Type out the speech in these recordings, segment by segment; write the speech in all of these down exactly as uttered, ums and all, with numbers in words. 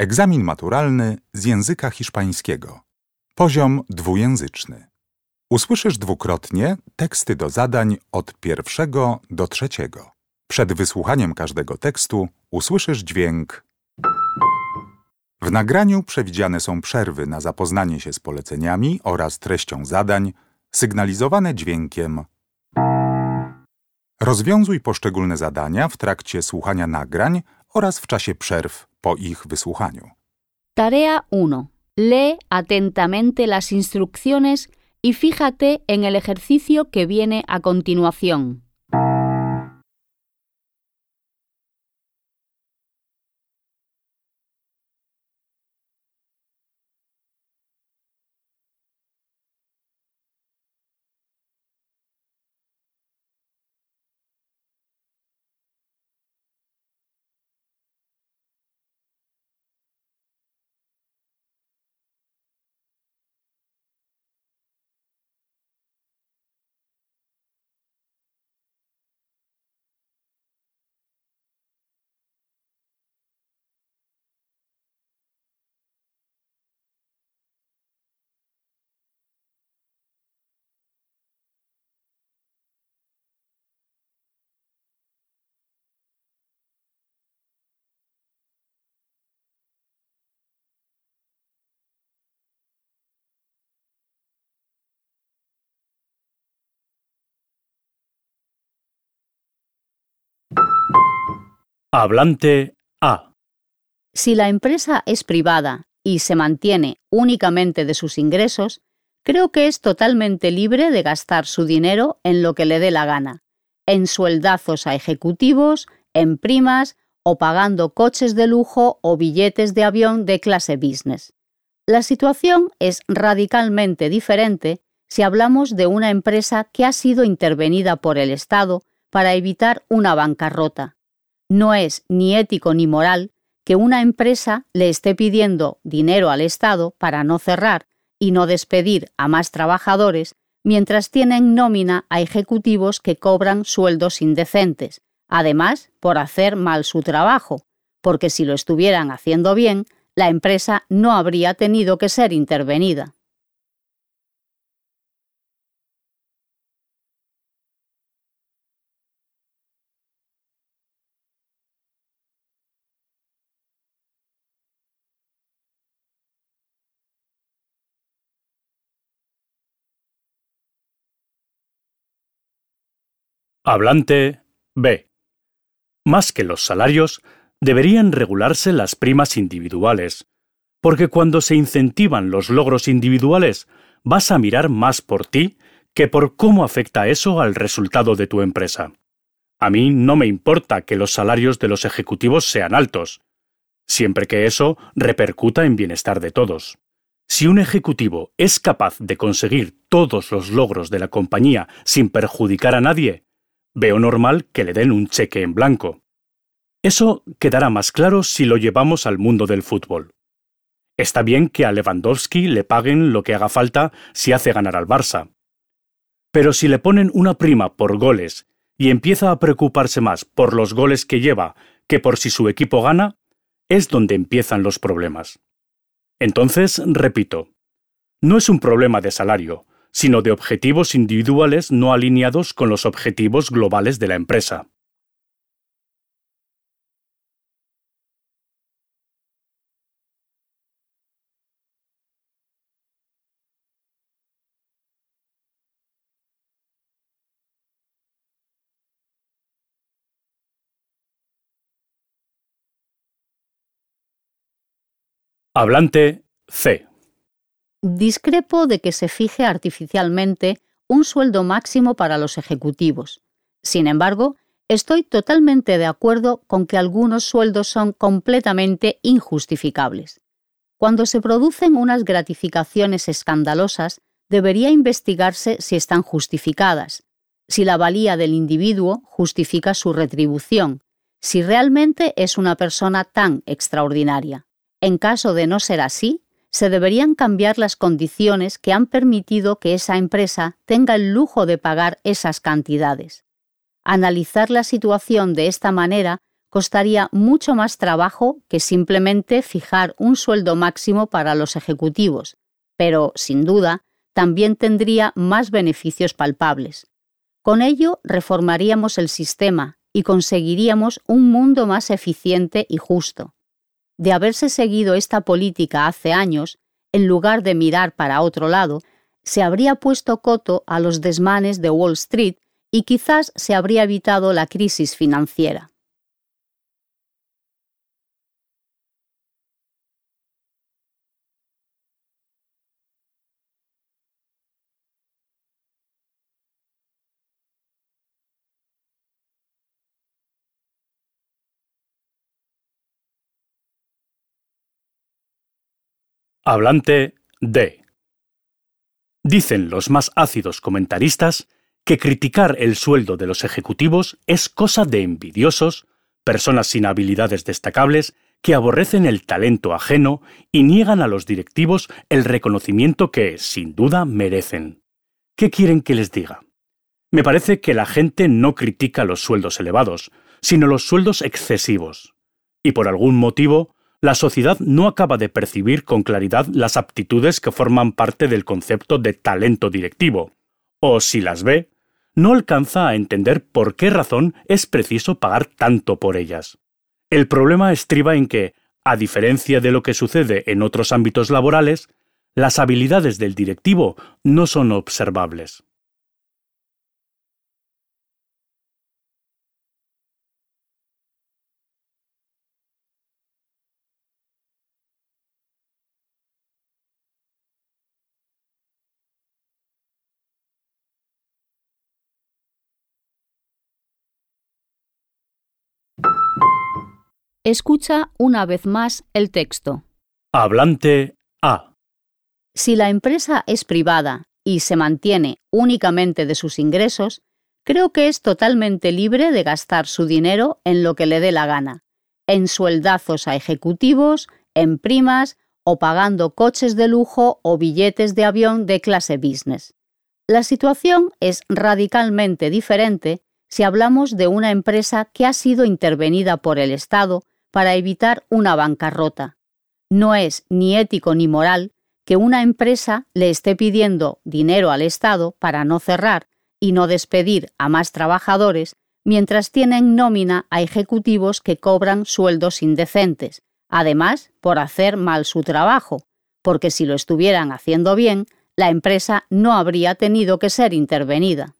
Egzamin maturalny z języka hiszpańskiego. Poziom dwujęzyczny. Usłyszysz dwukrotnie teksty do zadań od pierwszego do trzeciego. Przed wysłuchaniem każdego tekstu usłyszysz dźwięk. W nagraniu przewidziane są przerwy na zapoznanie się z poleceniami oraz treścią zadań, sygnalizowane dźwiękiem. Rozwiązuj poszczególne zadania w trakcie słuchania nagrań oraz w czasie przerw po ich wysłuchaniu. Tarea uno. Lee atentamente las instrucciones y fíjate en el ejercicio que viene a continuación. Hablante A. Si la empresa es privada y se mantiene únicamente de sus ingresos, creo que es totalmente libre de gastar su dinero en lo que le dé la gana, en sueldazos a ejecutivos, en primas o pagando coches de lujo o billetes de avión de clase business. La situación es radicalmente diferente si hablamos de una empresa que ha sido intervenida por el Estado para evitar una bancarrota. No es ni ético ni moral que una empresa le esté pidiendo dinero al Estado para no cerrar y no despedir a más trabajadores mientras tienen nómina a ejecutivos que cobran sueldos indecentes, además por hacer mal su trabajo, porque si lo estuvieran haciendo bien, la empresa no habría tenido que ser intervenida. Hablante B. Más que los salarios, deberían regularse las primas individuales, porque cuando se incentivan los logros individuales, vas a mirar más por ti que por cómo afecta eso al resultado de tu empresa. A mí no me importa que los salarios de los ejecutivos sean altos, siempre que eso repercuta en bienestar de todos. Si un ejecutivo es capaz de conseguir todos los logros de la compañía sin perjudicar a nadie, veo normal que le den un cheque en blanco. Eso quedará más claro si lo llevamos al mundo del fútbol. Está bien que a Lewandowski le paguen lo que haga falta si hace ganar al Barça. Pero si le ponen una prima por goles y empieza a preocuparse más por los goles que lleva que por si su equipo gana, es donde empiezan los problemas. Entonces, repito, no es un problema de salario, sino de objetivos individuales no alineados con los objetivos globales de la empresa. Hablante C. Discrepo de que se fije artificialmente un sueldo máximo para los ejecutivos. Sin embargo, estoy totalmente de acuerdo con que algunos sueldos son completamente injustificables. Cuando se producen unas gratificaciones escandalosas, debería investigarse si están justificadas, si la valía del individuo justifica su retribución, si realmente es una persona tan extraordinaria. En caso de no ser así, se deberían cambiar las condiciones que han permitido que esa empresa tenga el lujo de pagar esas cantidades. Analizar la situación de esta manera costaría mucho más trabajo que simplemente fijar un sueldo máximo para los ejecutivos, pero, sin duda, también tendría más beneficios palpables. Con ello, reformaríamos el sistema y conseguiríamos un mundo más eficiente y justo. De haberse seguido esta política hace años, en lugar de mirar para otro lado, se habría puesto coto a los desmanes de Wall Street y quizás se habría evitado la crisis financiera. Hablante D. Dicen los más ácidos comentaristas que criticar el sueldo de los ejecutivos es cosa de envidiosos, personas sin habilidades destacables que aborrecen el talento ajeno y niegan a los directivos el reconocimiento que, sin duda, merecen. ¿Qué quieren que les diga? Me parece que la gente no critica los sueldos elevados, sino los sueldos excesivos. Y por algún motivo, la sociedad no acaba de percibir con claridad las aptitudes que forman parte del concepto de talento directivo, o si las ve, no alcanza a entender por qué razón es preciso pagar tanto por ellas. El problema estriba en que, a diferencia de lo que sucede en otros ámbitos laborales, las habilidades del directivo no son observables. Escucha una vez más el texto. Hablante A. Si la empresa es privada y se mantiene únicamente de sus ingresos, creo que es totalmente libre de gastar su dinero en lo que le dé la gana, en sueldazos a ejecutivos, en primas o pagando coches de lujo o billetes de avión de clase business. La situación es radicalmente diferente si hablamos de una empresa que ha sido intervenida por el Estado para evitar una bancarrota. No es ni ético ni moral que una empresa le esté pidiendo dinero al Estado para no cerrar y no despedir a más trabajadores mientras tienen nómina a ejecutivos que cobran sueldos indecentes, además por hacer mal su trabajo, porque si lo estuvieran haciendo bien, la empresa no habría tenido que ser intervenida.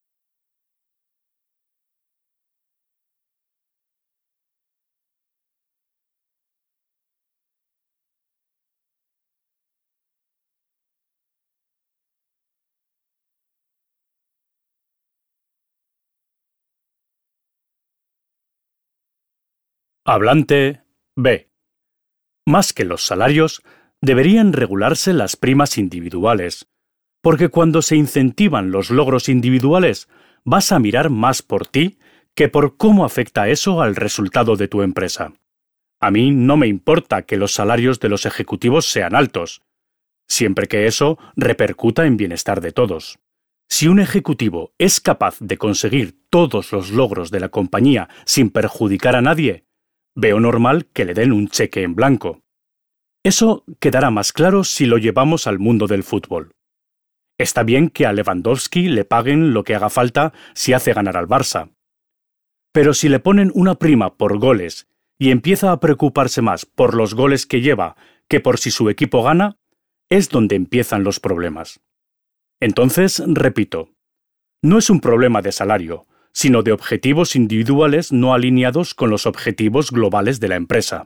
Hablante B. Más que los salarios, deberían regularse las primas individuales, porque cuando se incentivan los logros individuales, vas a mirar más por ti que por cómo afecta eso al resultado de tu empresa. A mí no me importa que los salarios de los ejecutivos sean altos, siempre que eso repercuta en bienestar de todos. Si un ejecutivo es capaz de conseguir todos los logros de la compañía sin perjudicar a nadie, veo normal que le den un cheque en blanco. Eso quedará más claro si lo llevamos al mundo del fútbol. Está bien que a Lewandowski le paguen lo que haga falta si hace ganar al Barça. Pero si le ponen una prima por goles y empieza a preocuparse más por los goles que lleva que por si su equipo gana, es donde empiezan los problemas. Entonces, repito, no es un problema de salario, sino de objetivos individuales no alineados con los objetivos globales de la empresa.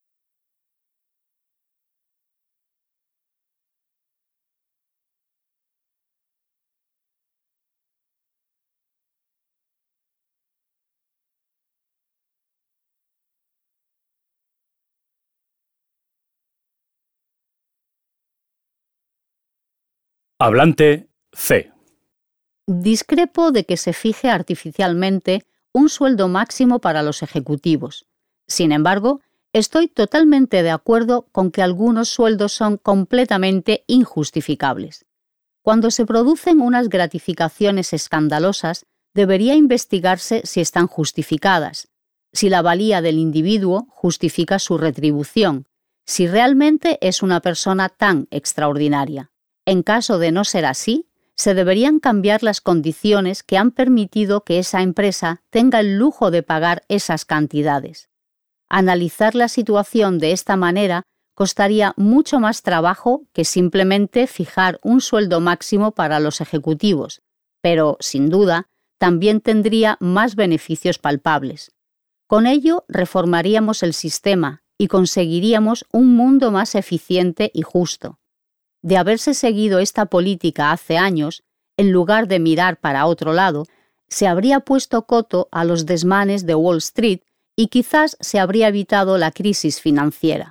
Hablante C. Discrepo de que se fije artificialmente un sueldo máximo para los ejecutivos. Sin embargo, estoy totalmente de acuerdo con que algunos sueldos son completamente injustificables. Cuando se producen unas gratificaciones escandalosas, debería investigarse si están justificadas. si la valía del individuo justifica su retribución, si realmente es una persona tan extraordinaria. En caso de no ser así, se deberían cambiar las condiciones que han permitido que esa empresa tenga el lujo de pagar esas cantidades. Analizar la situación de esta manera costaría mucho más trabajo que simplemente fijar un sueldo máximo para los ejecutivos, pero, sin duda, también tendría más beneficios palpables. Con ello, reformaríamos el sistema y conseguiríamos un mundo más eficiente y justo. De haberse seguido esta política hace años, en lugar de mirar para otro lado, se habría puesto coto a los desmanes de Wall Street y quizás se habría evitado la crisis financiera.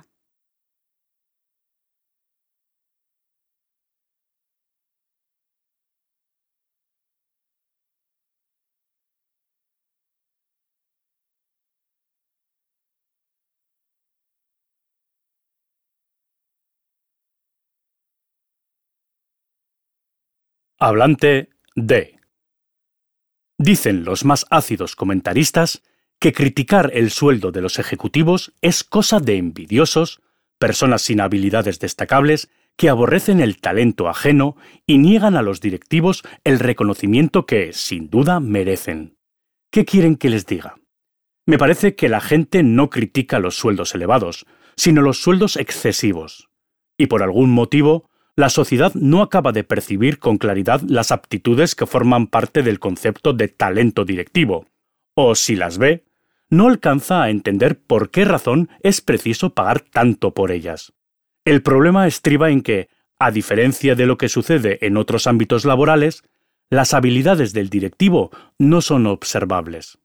Hablante D. Dicen los más ácidos comentaristas que criticar el sueldo de los ejecutivos es cosa de envidiosos, personas sin habilidades destacables que aborrecen el talento ajeno y niegan a los directivos el reconocimiento que, sin duda, merecen. ¿Qué quieren que les diga? Me parece que la gente no critica los sueldos elevados, sino los sueldos excesivos. Y por algún motivo, la sociedad no acaba de percibir con claridad las aptitudes que forman parte del concepto de talento directivo, o si las ve, no alcanza a entender por qué razón es preciso pagar tanto por ellas. El problema estriba en que, a diferencia de lo que sucede en otros ámbitos laborales, las habilidades del directivo no son observables.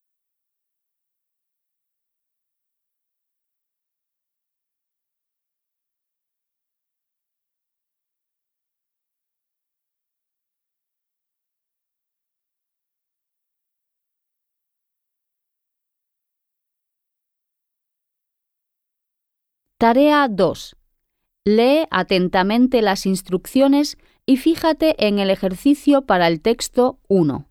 Tarea dos. Lee atentamente las instrucciones y fíjate en el ejercicio para el texto uno.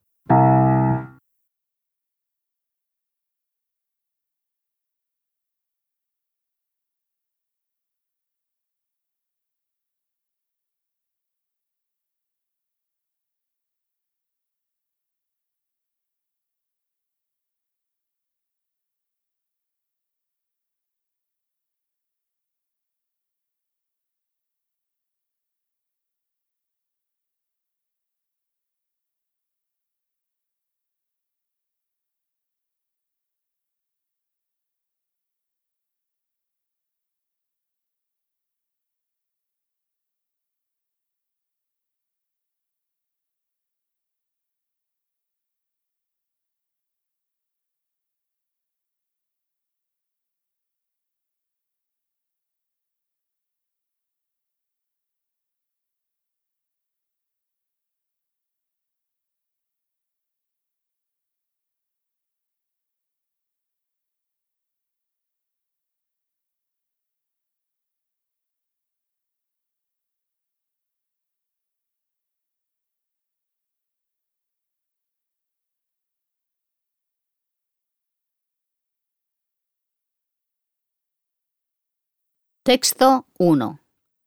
Texto uno.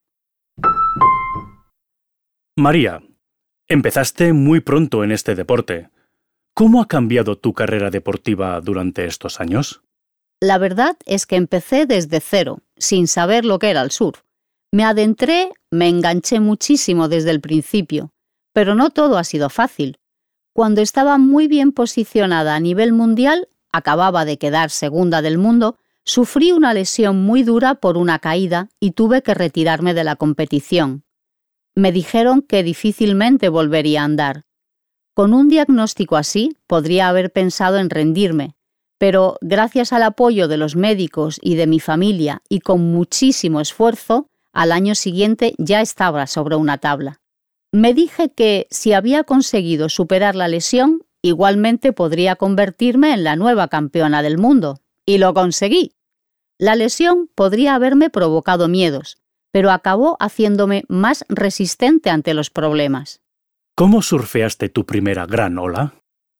María, empezaste muy pronto en este deporte. ¿Cómo ha cambiado tu carrera deportiva durante estos años? La verdad es que empecé desde cero, sin saber lo que era el surf. Me adentré, me enganché muchísimo desde el principio, pero no todo ha sido fácil. Cuando estaba muy bien posicionada a nivel mundial, acababa de quedar segunda del mundo, sufrí una lesión muy dura por una caída y tuve que retirarme de la competición. Me dijeron que difícilmente volvería a andar. Con un diagnóstico así, podría haber pensado en rendirme, pero gracias al apoyo de los médicos y de mi familia y con muchísimo esfuerzo, al año siguiente ya estaba sobre una tabla. Me dije que si había conseguido superar la lesión, igualmente podría convertirme en la nueva campeona del mundo. Y lo conseguí. La lesión podría haberme provocado miedos, pero acabó haciéndome más resistente ante los problemas. ¿Cómo surfeaste tu primera gran ola?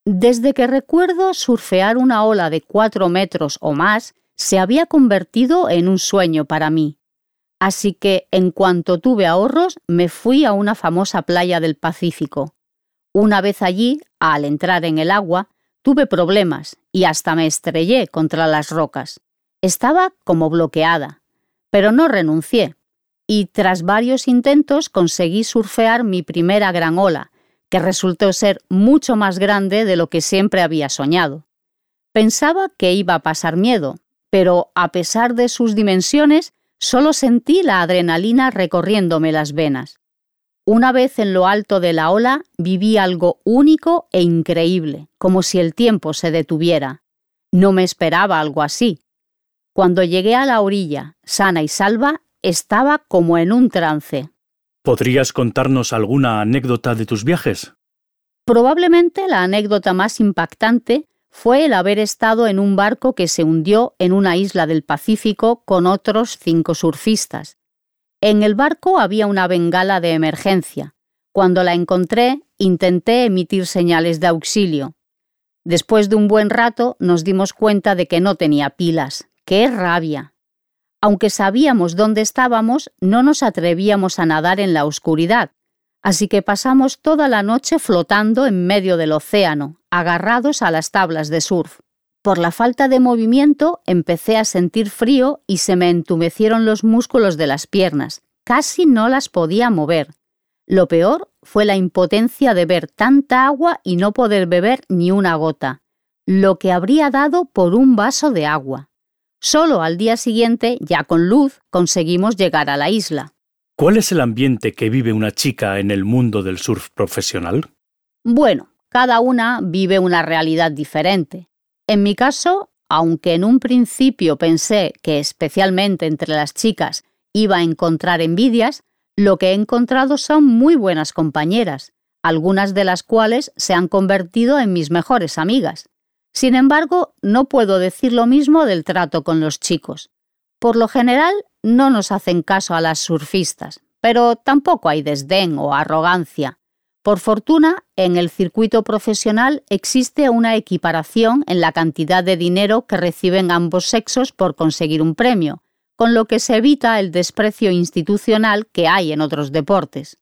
Desde que recuerdo, surfear una ola de cuatro metros o más se había convertido en un sueño para mí. Así que, en cuanto tuve ahorros, me fui a una famosa playa del Pacífico. Una vez allí, al entrar en el agua, tuve problemas y hasta me estrellé contra las rocas. Estaba como bloqueada, pero no renuncié. Y tras varios intentos conseguí surfear mi primera gran ola, que resultó ser mucho más grande de lo que siempre había soñado. Pensaba que iba a pasar miedo, pero a pesar de sus dimensiones, solo sentí la adrenalina recorriéndome las venas. Una vez en lo alto de la ola, viví algo único e increíble, como si el tiempo se detuviera. No me esperaba algo así. Cuando llegué a la orilla, sana y salva, estaba como en un trance. ¿Podrías contarnos alguna anécdota de tus viajes? Probablemente la anécdota más impactante fue el haber estado en un barco que se hundió en una isla del Pacífico con otros cinco surfistas. En el barco había una bengala de emergencia. Cuando la encontré, intenté emitir señales de auxilio. Después de un buen rato, nos dimos cuenta de que no tenía pilas. ¡Qué rabia! Aunque sabíamos dónde estábamos, no nos atrevíamos a nadar en la oscuridad, así que pasamos toda la noche flotando en medio del océano, agarrados a las tablas de surf. Por la falta de movimiento, empecé a sentir frío y se me entumecieron los músculos de las piernas. Casi no las podía mover. Lo peor fue la impotencia de ver tanta agua y no poder beber ni una gota, lo que habría dado por un vaso de agua. Solo al día siguiente, ya con luz, conseguimos llegar a la isla. ¿Cuál es el ambiente que vive una chica en el mundo del surf profesional? Bueno, cada una vive una realidad diferente. En mi caso, aunque en un principio pensé que especialmente entre las chicas iba a encontrar envidias, lo que he encontrado son muy buenas compañeras, algunas de las cuales se han convertido en mis mejores amigas. Sin embargo, no puedo decir lo mismo del trato con los chicos. Por lo general, no nos hacen caso a las surfistas, pero tampoco hay desdén o arrogancia. Por fortuna, en el circuito profesional existe una equiparación en la cantidad de dinero que reciben ambos sexos por conseguir un premio, con lo que se evita el desprecio institucional que hay en otros deportes.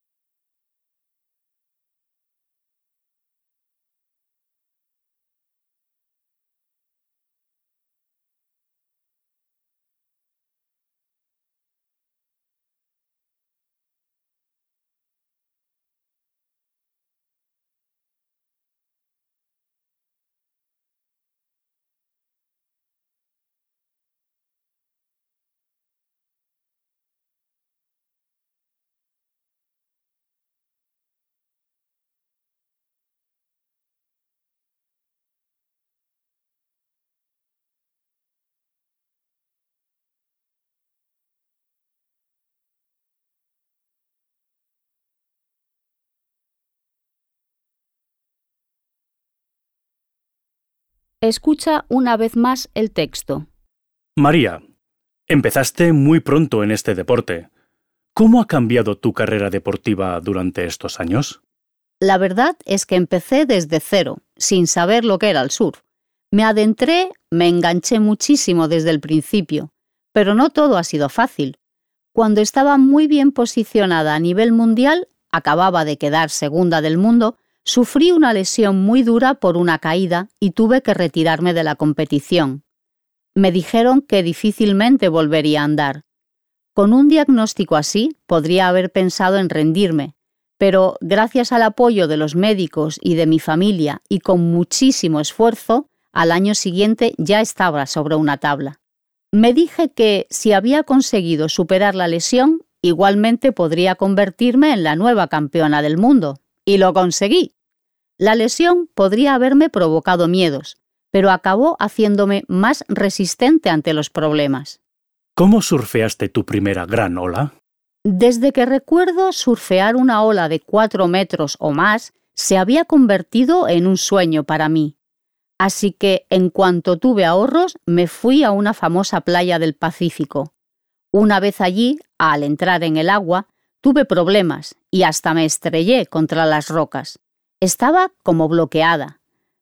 Escucha una vez más el texto. María, empezaste muy pronto en este deporte. ¿Cómo ha cambiado tu carrera deportiva durante estos años? La verdad es que empecé desde cero, sin saber lo que era el surf. Me adentré, me enganché muchísimo desde el principio, pero no todo ha sido fácil. Cuando estaba muy bien posicionada a nivel mundial, acababa de quedar segunda del mundo, sufrí una lesión muy dura por una caída y tuve que retirarme de la competición. Me dijeron que difícilmente volvería a andar. Con un diagnóstico así, podría haber pensado en rendirme, pero gracias al apoyo de los médicos y de mi familia y con muchísimo esfuerzo, al año siguiente ya estaba sobre una tabla. Me dije que si había conseguido superar la lesión, igualmente podría convertirme en la nueva campeona del mundo. Y lo conseguí. La lesión podría haberme provocado miedos, pero acabó haciéndome más resistente ante los problemas. ¿Cómo surfeaste tu primera gran ola? Desde que recuerdo, surfear una ola de cuatro metros o más se había convertido en un sueño para mí. Así que, en cuanto tuve ahorros, me fui a una famosa playa del Pacífico. Una vez allí, al entrar en el agua, tuve problemas y hasta me estrellé contra las rocas. Estaba como bloqueada,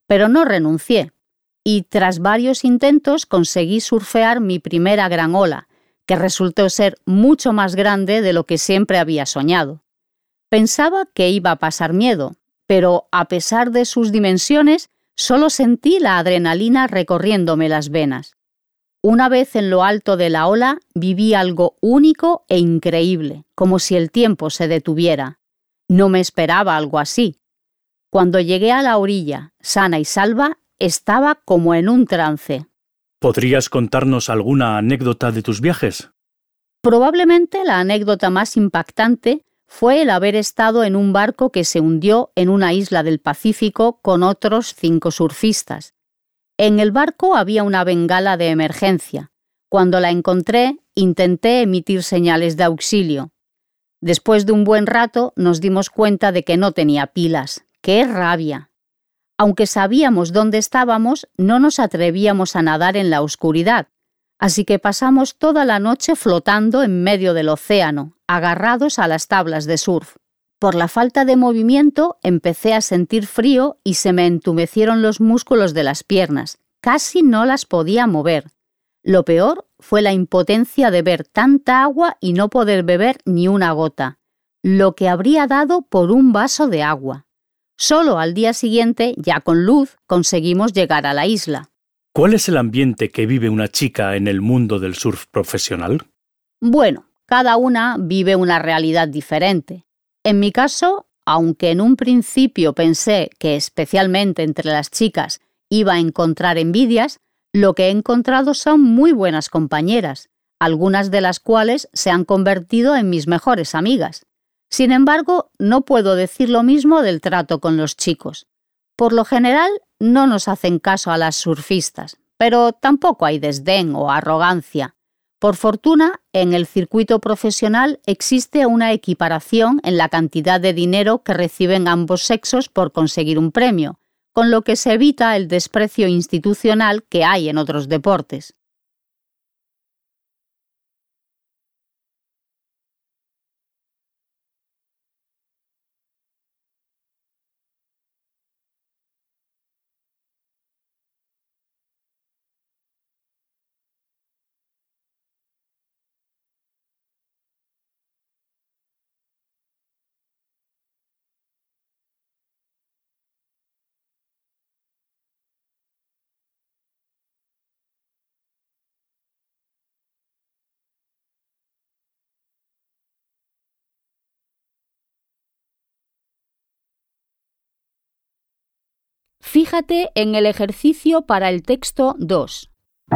pero no renuncié, y tras varios intentos conseguí surfear mi primera gran ola, que resultó ser mucho más grande de lo que siempre había soñado. Pensaba que iba a pasar miedo, pero a pesar de sus dimensiones, solo sentí la adrenalina recorriéndome las venas. Una vez en lo alto de la ola, viví algo único e increíble, como si el tiempo se detuviera. No me esperaba algo así. Cuando llegué a la orilla, sana y salva, estaba como en un trance. ¿Podrías contarnos alguna anécdota de tus viajes? Probablemente la anécdota más impactante fue el haber estado en un barco que se hundió en una isla del Pacífico con otros cinco surfistas. En el barco había una bengala de emergencia. Cuando la encontré, intenté emitir señales de auxilio. Después de un buen rato nos dimos cuenta de que no tenía pilas. ¡Qué rabia! Aunque sabíamos dónde estábamos, no nos atrevíamos a nadar en la oscuridad, así que pasamos toda la noche flotando en medio del océano, agarrados a las tablas de surf. Por la falta de movimiento empecé a sentir frío y se me entumecieron los músculos de las piernas. Casi no las podía mover. Lo peor fue la impotencia de ver tanta agua y no poder beber ni una gota, lo que habría dado por un vaso de agua. Solo al día siguiente, ya con luz, conseguimos llegar a la isla. ¿Cuál es el ambiente que vive una chica en el mundo del surf profesional? Bueno, cada una vive una realidad diferente. En mi caso, aunque en un principio pensé que especialmente entre las chicas iba a encontrar envidias, lo que he encontrado son muy buenas compañeras, algunas de las cuales se han convertido en mis mejores amigas. Sin embargo, no puedo decir lo mismo del trato con los chicos. Por lo general, no nos hacen caso a las surfistas, pero tampoco hay desdén o arrogancia. Por fortuna, en el circuito profesional existe una equiparación en la cantidad de dinero que reciben ambos sexos por conseguir un premio, con lo que se evita el desprecio institucional que hay en otros deportes. Fíjate en el ejercicio para el texto dos.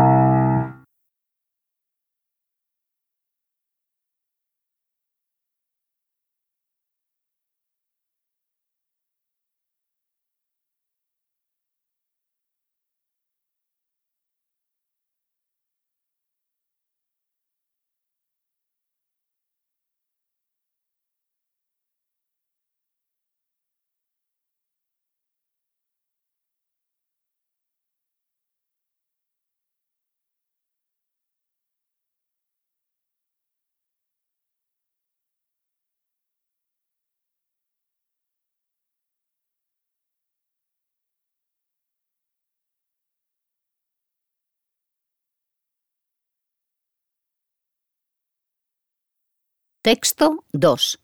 Texto dos.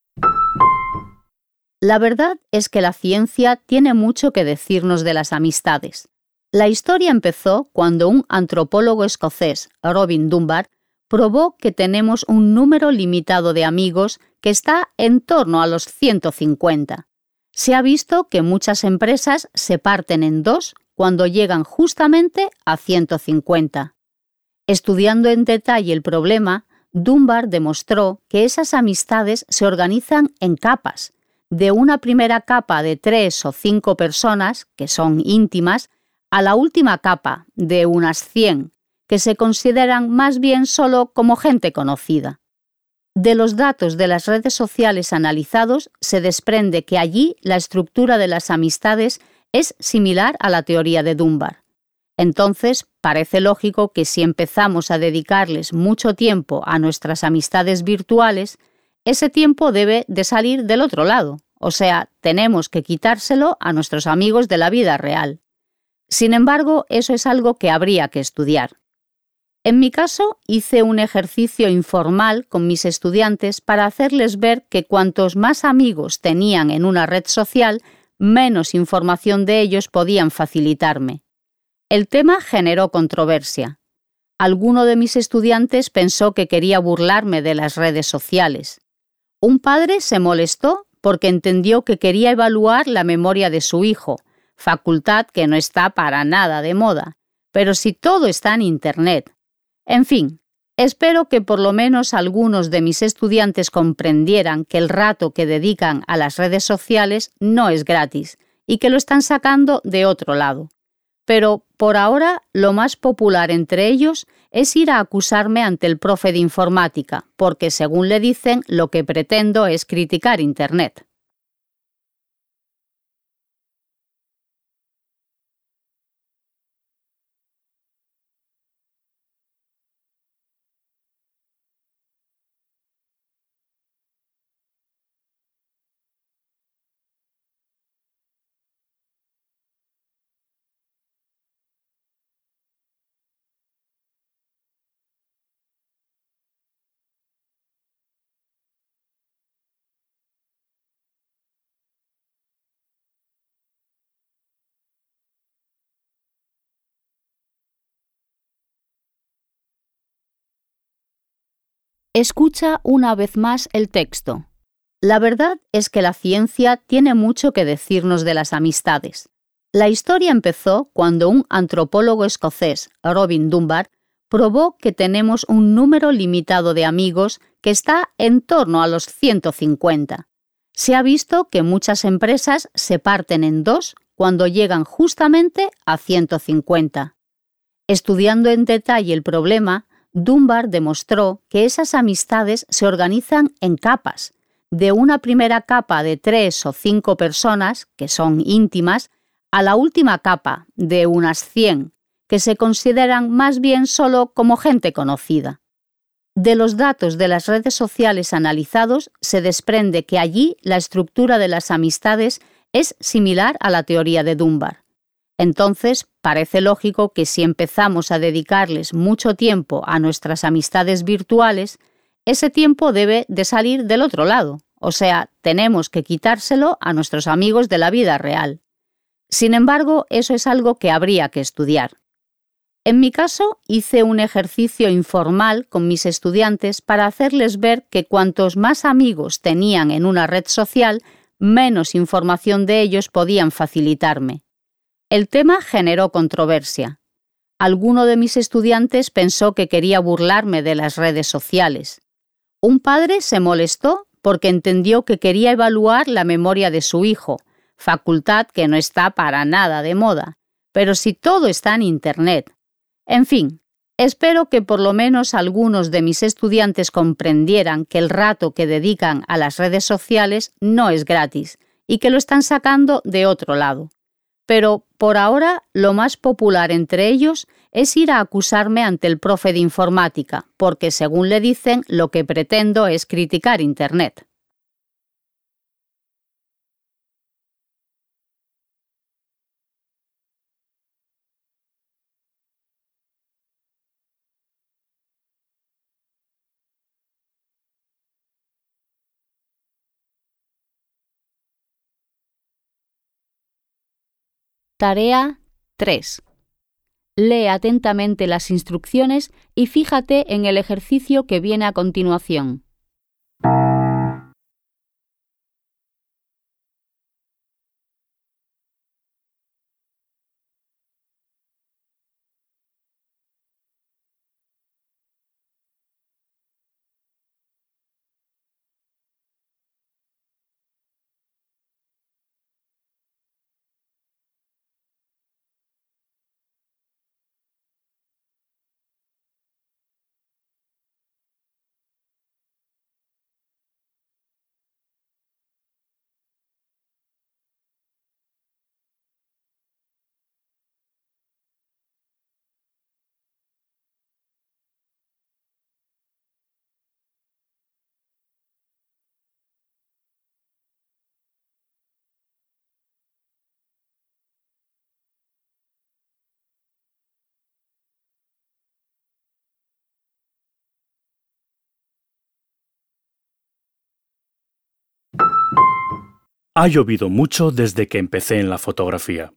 La verdad es que la ciencia tiene mucho que decirnos de las amistades. La historia empezó cuando un antropólogo escocés, Robin Dunbar, probó que tenemos un número limitado de amigos que está en torno a los ciento cincuenta. Se ha visto que muchas empresas se parten en dos cuando llegan justamente a ciento cincuenta. Estudiando en detalle el problema, Dunbar demostró que esas amistades se organizan en capas, de una primera capa de tres o cinco personas, que son íntimas, a la última capa, de unas cien, que se consideran más bien solo como gente conocida. De los datos de las redes sociales analizados se desprende que allí la estructura de las amistades es similar a la teoría de Dunbar. Entonces, parece lógico que si empezamos a dedicarles mucho tiempo a nuestras amistades virtuales, ese tiempo debe de salir del otro lado, o sea, tenemos que quitárselo a nuestros amigos de la vida real. Sin embargo, eso es algo que habría que estudiar. En mi caso, hice un ejercicio informal con mis estudiantes para hacerles ver que cuantos más amigos tenían en una red social, menos información de ellos podían facilitarme. El tema generó controversia. Alguno de mis estudiantes pensó que quería burlarme de las redes sociales. Un padre se molestó porque entendió que quería evaluar la memoria de su hijo, facultad que no está para nada de moda. Pero si todo está en Internet. En fin, espero que por lo menos algunos de mis estudiantes comprendieran que el rato que dedican a las redes sociales no es gratis y que lo están sacando de otro lado. Pero, por ahora, lo más popular entre ellos es ir a acusarme ante el profe de informática, porque según le dicen, lo que pretendo es criticar Internet. Escucha una vez más el texto. La verdad es que la ciencia tiene mucho que decirnos de las amistades. La historia empezó cuando un antropólogo escocés, Robin Dunbar, probó que tenemos un número limitado de amigos que está en torno a los ciento cincuenta. Se ha visto que muchas empresas se parten en dos cuando llegan justamente a ciento cincuenta. Estudiando en detalle el problema, Dunbar demostró que esas amistades se organizan en capas, de una primera capa de tres o cinco personas, que son íntimas, a la última capa, de unas cien, que se consideran más bien solo como gente conocida. De los datos de las redes sociales analizados se desprende que allí la estructura de las amistades es similar a la teoría de Dunbar. Entonces, parece lógico que si empezamos a dedicarles mucho tiempo a nuestras amistades virtuales, ese tiempo debe de salir del otro lado, o sea, tenemos que quitárselo a nuestros amigos de la vida real. Sin embargo, eso es algo que habría que estudiar. En mi caso, hice un ejercicio informal con mis estudiantes para hacerles ver que cuantos más amigos tenían en una red social, menos información de ellos podían facilitarme. El tema generó controversia. Alguno de mis estudiantes pensó que quería burlarme de las redes sociales. Un padre se molestó porque entendió que quería evaluar la memoria de su hijo, facultad que no está para nada de moda. Pero si todo está en Internet. En fin, espero que por lo menos algunos de mis estudiantes comprendieran que el rato que dedican a las redes sociales no es gratis y que lo están sacando de otro lado. Pero, por ahora, lo más popular entre ellos es ir a acusarme ante el profe de informática, porque según le dicen, lo que pretendo es criticar Internet. Tarea tres. Lee atentamente las instrucciones y fíjate en el ejercicio que viene a continuación. Ha llovido mucho desde que empecé en la fotografía.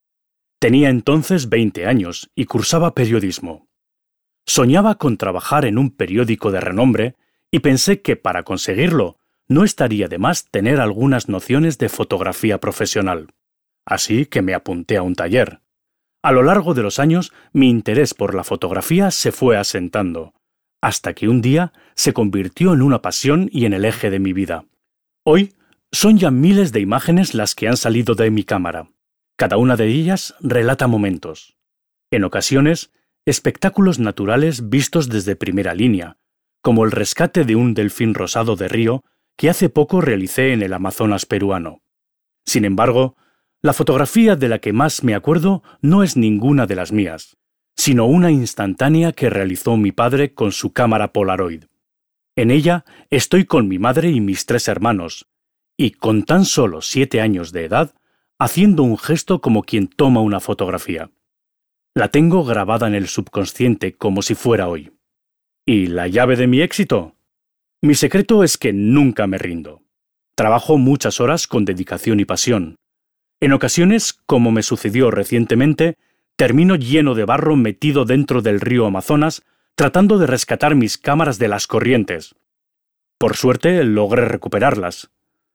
Tenía entonces veinte años y cursaba periodismo. Soñaba con trabajar en un periódico de renombre y pensé que para conseguirlo no estaría de más tener algunas nociones de fotografía profesional. Así que me apunté a un taller. A lo largo de los años, mi interés por la fotografía se fue asentando, hasta que un día se convirtió en una pasión y en el eje de mi vida. Hoy son ya miles de imágenes las que han salido de mi cámara. Cada una de ellas relata momentos. En ocasiones, espectáculos naturales vistos desde primera línea, como el rescate de un delfín rosado de río que hace poco realicé en el Amazonas peruano. Sin embargo, la fotografía de la que más me acuerdo no es ninguna de las mías, sino una instantánea que realizó mi padre con su cámara Polaroid. En ella estoy con mi madre y mis tres hermanos, y con tan solo siete años de edad, haciendo un gesto como quien toma una fotografía. La tengo grabada en el subconsciente como si fuera hoy. ¿Y la llave de mi éxito? Mi secreto es que nunca me rindo. Trabajo muchas horas con dedicación y pasión. En ocasiones, como me sucedió recientemente, termino lleno de barro metido dentro del río Amazonas, tratando de rescatar mis cámaras de las corrientes. Por suerte, logré recuperarlas.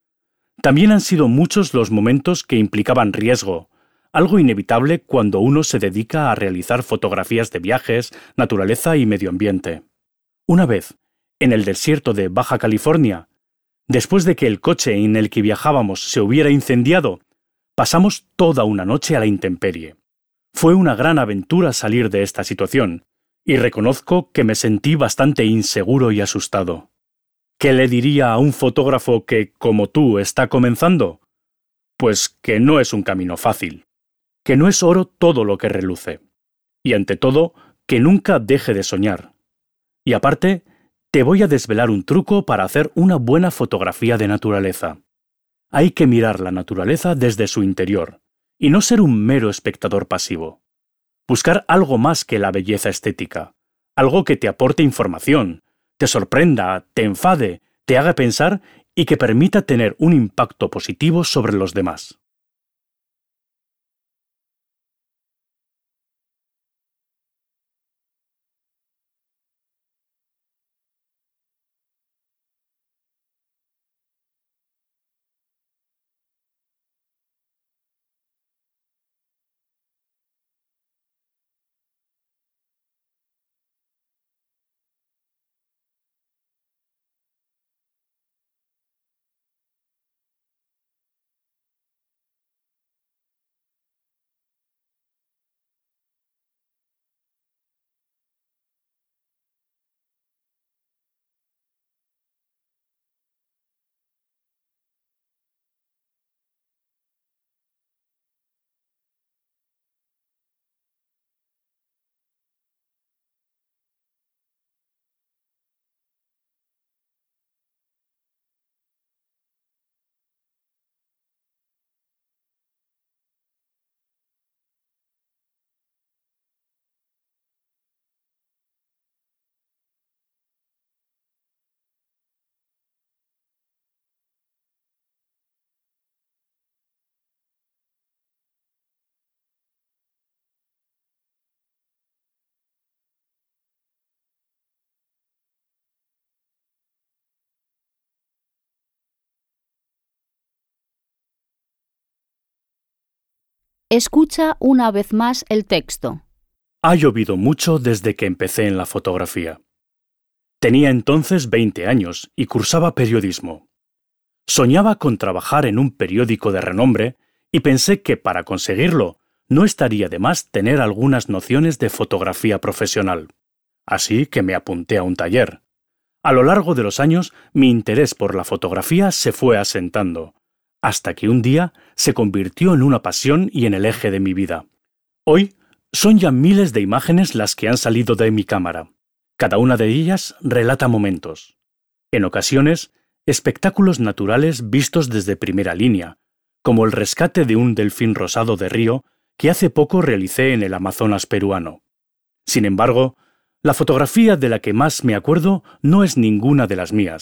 También han sido muchos los momentos que implicaban riesgo, algo inevitable cuando uno se dedica a realizar fotografías de viajes, naturaleza y medio ambiente. Una vez, en el desierto de Baja California, después de que el coche en el que viajábamos se hubiera incendiado, pasamos toda una noche a la intemperie. Fue una gran aventura salir de esta situación, y reconozco que me sentí bastante inseguro y asustado. ¿Qué le diría a un fotógrafo que, como tú, está comenzando? Pues que no es un camino fácil, que no es oro todo lo que reluce, y ante todo, que nunca deje de soñar. Y aparte, te voy a desvelar un truco para hacer una buena fotografía de naturaleza. Hay que mirar la naturaleza desde su interior, y no ser un mero espectador pasivo. Buscar algo más que la belleza estética, algo que te aporte información, te sorprenda, te enfade, te haga pensar y que permita tener un impacto positivo sobre los demás. Escucha una vez más el texto. Ha llovido mucho desde que empecé en la fotografía. Tenía entonces veinte años y cursaba periodismo. Soñaba con trabajar en un periódico de renombre y pensé que para conseguirlo no estaría de más tener algunas nociones de fotografía profesional. Así que me apunté a un taller. A lo largo de los años, mi interés por la fotografía se fue asentando, hasta que un día se convirtió en una pasión y en el eje de mi vida. Hoy son ya miles de imágenes las que han salido de mi cámara. Cada una de ellas relata momentos. En ocasiones, espectáculos naturales vistos desde primera línea, como el rescate de un delfín rosado de río que hace poco realicé en el Amazonas peruano. Sin embargo, la fotografía de la que más me acuerdo no es ninguna de las mías,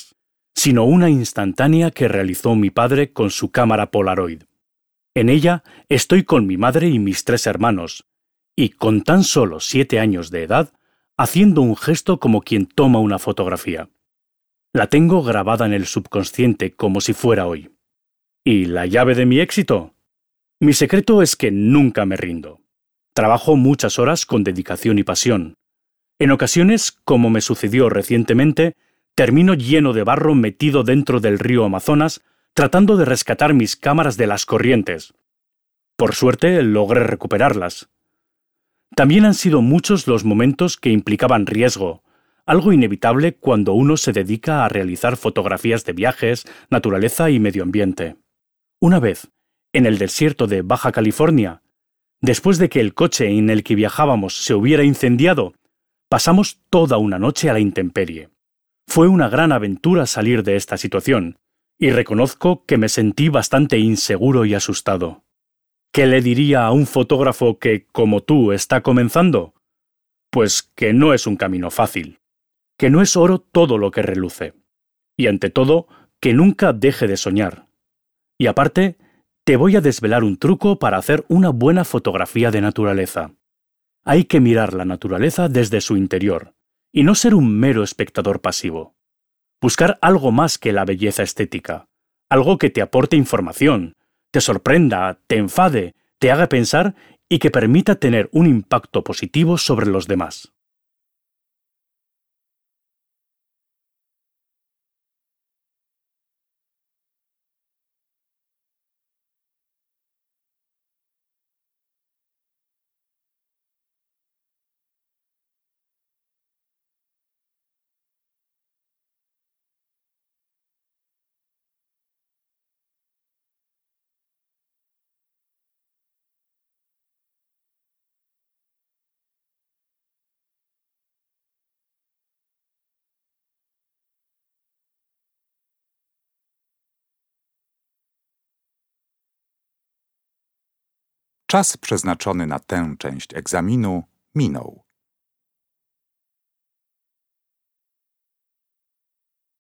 sino una instantánea que realizó mi padre con su cámara Polaroid. En ella estoy con mi madre y mis tres hermanos, y con tan solo siete años de edad, haciendo un gesto como quien toma una fotografía. La tengo grabada en el subconsciente como si fuera hoy. ¿Y la llave de mi éxito? Mi secreto es que nunca me rindo. Trabajo muchas horas con dedicación y pasión. En ocasiones, como me sucedió recientemente, termino lleno de barro metido dentro del río Amazonas tratando de rescatar mis cámaras de las corrientes. Por suerte, logré recuperarlas. También han sido muchos los momentos que implicaban riesgo, algo inevitable cuando uno se dedica a realizar fotografías de viajes, naturaleza y medio ambiente. Una vez, en el desierto de Baja California, después de que el coche en el que viajábamos se hubiera incendiado, pasamos toda una noche a la intemperie. Fue una gran aventura salir de esta situación, y reconozco que me sentí bastante inseguro y asustado. ¿Qué le diría a un fotógrafo que, como tú, está comenzando? Pues que no es un camino fácil, que no es oro todo lo que reluce, y ante todo, que nunca deje de soñar. Y aparte, te voy a desvelar un truco para hacer una buena fotografía de naturaleza. Hay que mirar la naturaleza desde su interior, y no ser un mero espectador pasivo. Buscar algo más que la belleza estética, algo que te aporte información, te sorprenda, te enfade, te haga pensar y que permita tener un impacto positivo sobre los demás. Czas przeznaczony na tę część egzaminu minął.